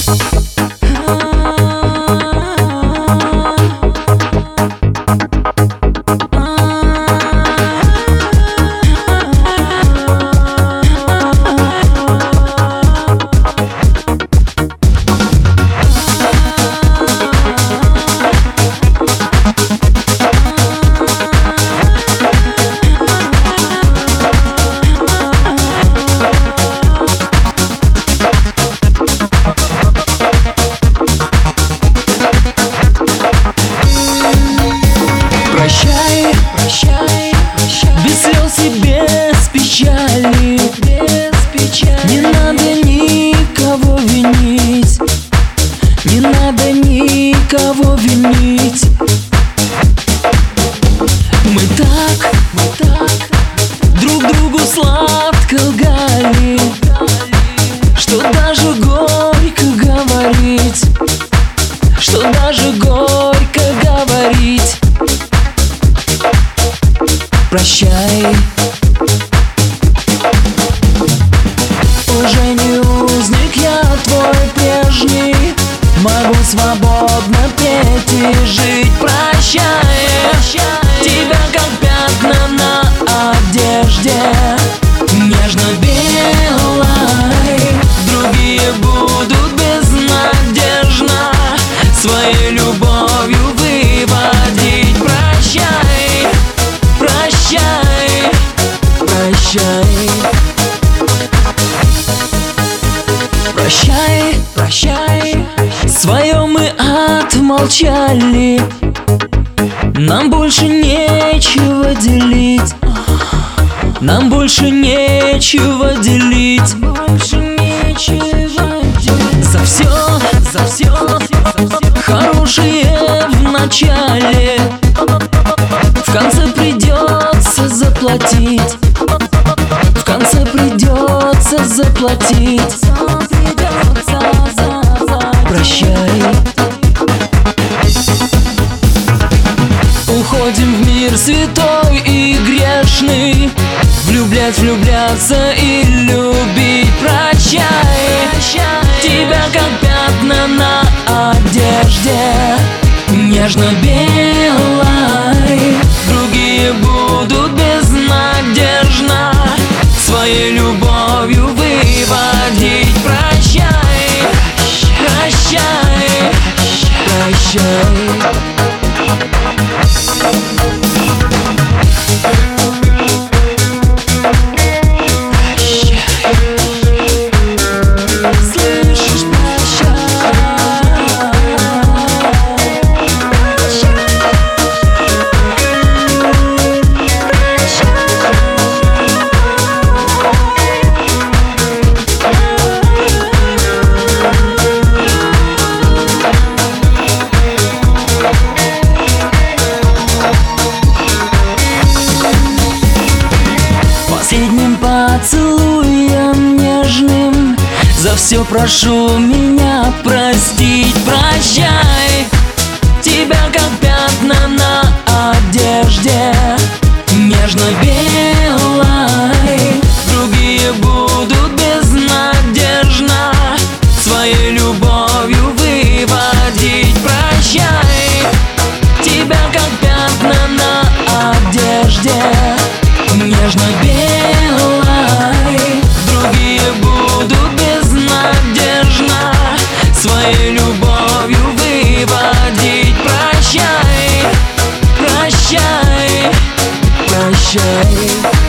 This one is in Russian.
Без слез и без печали, не надо никого винить, не надо никого винить. Мы так друг другу сладко лгали, что даже горько говорить, что даже горько говорить. Прощай, уже не узник я твой прежний, могу свободно петь и жить. Прощай, тебя как пятна на одежде, нежно-белой, другие будут безнадежно своей любовью выводить. Прощай, прощай, прощай, прощай, прощай. Свое мы отмолчали, нам больше нечего делить, нам больше нечего делить, больше нечего делить. За все хорошее в начале в конце придется заплатить, в конце придется заплатить. Прощай, уходим в мир святой и грешный, влюбляться и любить. Прощай, тебя как пятна на одежде, нежно-белой, другие будут безнадежно своей любовью выводить. Прощай, прощай, прощай. Последним поцелуем нежным за все прошу меня простить. Прощай, тебя как пятна на одежде, нежно-белой, другие будут безнадежно своей любовью выводить. Прощай, тебя как пятна на одежде, нежно-белой, другие будут безнадежно своей любовью выводить. Прощай, прощай, прощай.